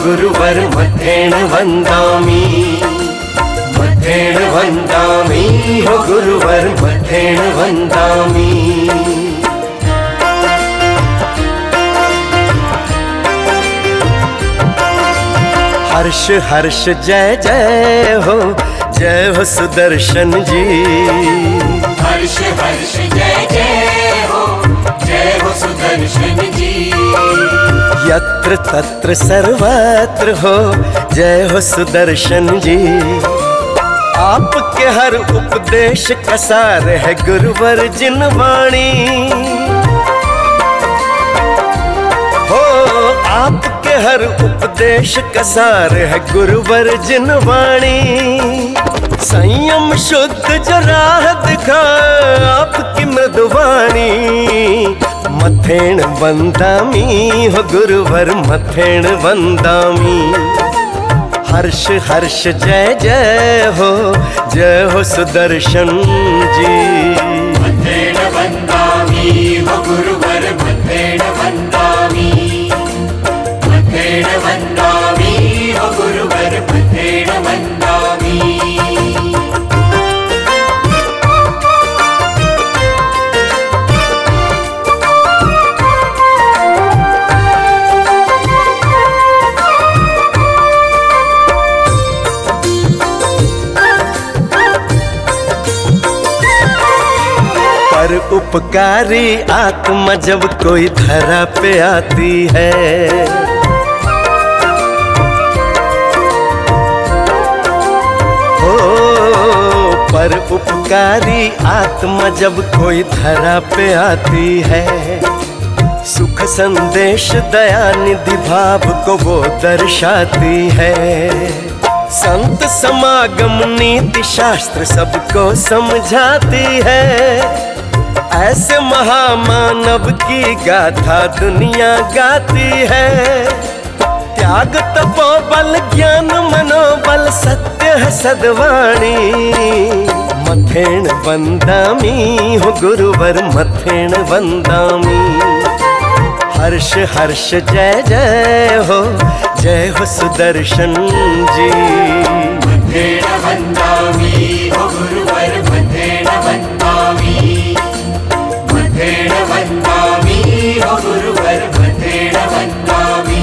गुरुवर मथेण वन्दामि, मथेण वन्दामि हो गुरुवर मथेण वन्दामि। हर्ष हर्ष जय जय हो सुदर्शन जी। हर्ष हर्ष जय हो सुदर्शन जी। यत्र तत्र सर्वत्र हो जय हो सुदर्शन जी। आपके हर उपदेश का सार है गुरुवर जिन वाणी हो। आपके हर उपदेश का सार है गुरुवर जिन वाणी। संयम शुद्ध जो राह दिखा आपकी मृदुवाणी। मथेण वन्दामि हो गुरुवर मथेण वन्दामि। हर्ष हर्ष जय जय हो सुदर्शन जी। मथेण वन्दामि हो गुरुवर मथेण वन्दामि। मथेण वन्दामि हो गुरुवर मथेण वन्दामि। पर उपकारी आत्मा जब कोई धरा पे आती है, हो पर उपकारी आत्मा जब कोई धरा पे आती है। सुख संदेश दया निधि भाव को वो दर्शाती है। संत समागम नीति शास्त्र सबको समझाती है। ऐसे महामानव की गाथा दुनिया गाती है। त्याग तपोबल ज्ञान मनोबल सत्य है सद्वाणी। मथेण वन्दामि हो गुरुवर मथेण वन्दामि। हर्ष हर्ष जय हो सुदर्शन जी। मथेण वन्दामि हो गुरुवर मथेण वन्दामि। मथेण वन्दामि हो गुरुवर मथेण वन्दामि।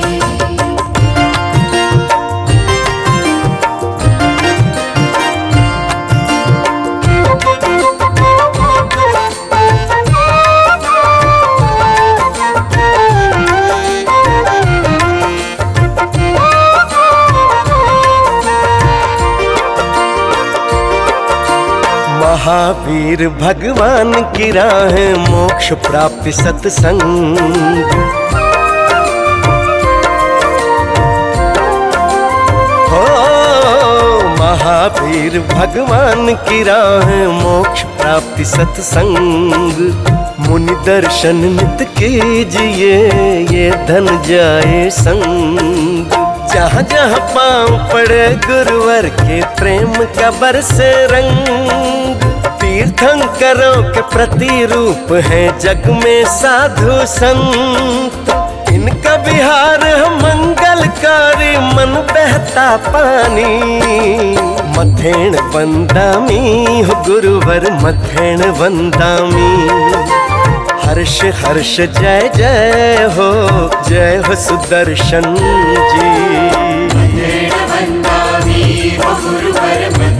महावीर भगवान की राह मोक्ष प्राप्ति सत्संग। हो महावीर भगवान की राह मोक्ष प्राप्ति सत्संग। मुनि दर्शन नित कीजिए ये धन जाए संग। जहाँ जहाँ पाँव पड़े गुरुवर के प्रेम का बरसे रंग। तीर्थंकरों के प्रतिरूप है जग में साधु संत। इनका विहार है मंगलकारी मन बहता पानी। मथेण वन्दामि हो गुरुवर मथेण वन्दामि। हर्ष हर्ष जय हो सुदर्शन जी। मथेण वन्दामि हो गुरुवर